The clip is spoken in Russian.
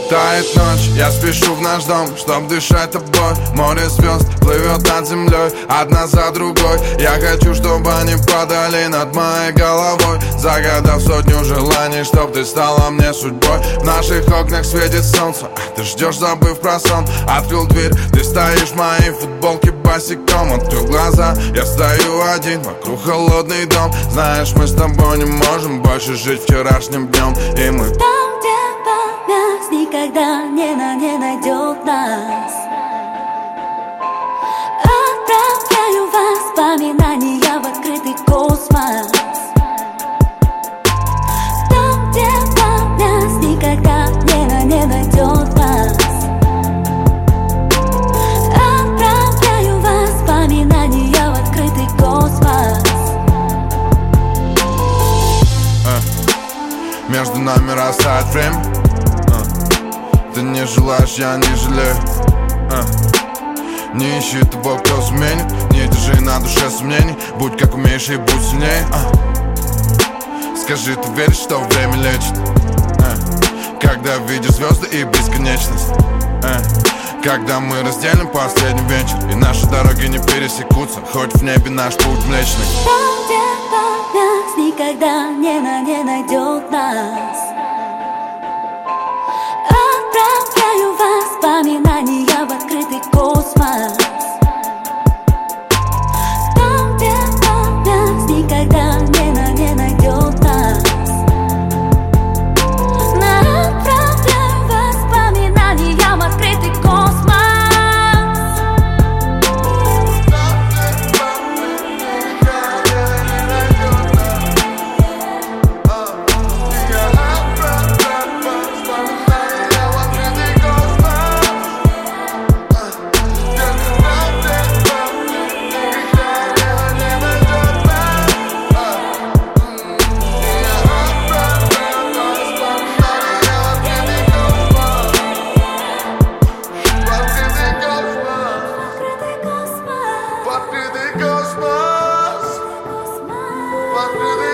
Тает ночь, я спешу в наш дом, чтоб дышать тобой. Море звезд плывет над землей, одна за другой. Я хочу, чтобы они падали над моей головой, загадав сотню желаний, чтоб ты стала мне судьбой. В наших окнах светит солнце, а ты ждешь, забыв про сон. Открыл дверь, ты стоишь в моей футболке босиком. Открыл глаза, я стою один, вокруг холодный дом. Знаешь, мы с тобой не можем больше жить вчерашним днем. И мы там, где память никогда не найдет нас. Отправляю воспоминания в открытый космос. Там, где память никогда не найдет нас. Отправляю воспоминания в открытый космос. Между нами растает время. Ты не желаешь, я не жалею. Не ищи того, кто сменит. Не держи на душе сомнений. Будь как умеешь и будь сильнее. Скажи, ты веришь, что время лечит? Когда видишь звезды и бесконечность. Когда мы разделим последний вечер, и наши дороги не пересекутся, хоть в небе наш путь млечный. Там, где память никогда не найдет нас. Отправляю воспоминания в открытый космос. Там, где память никогда не найдет нас. Отправляю воспоминания в открытый космос. What do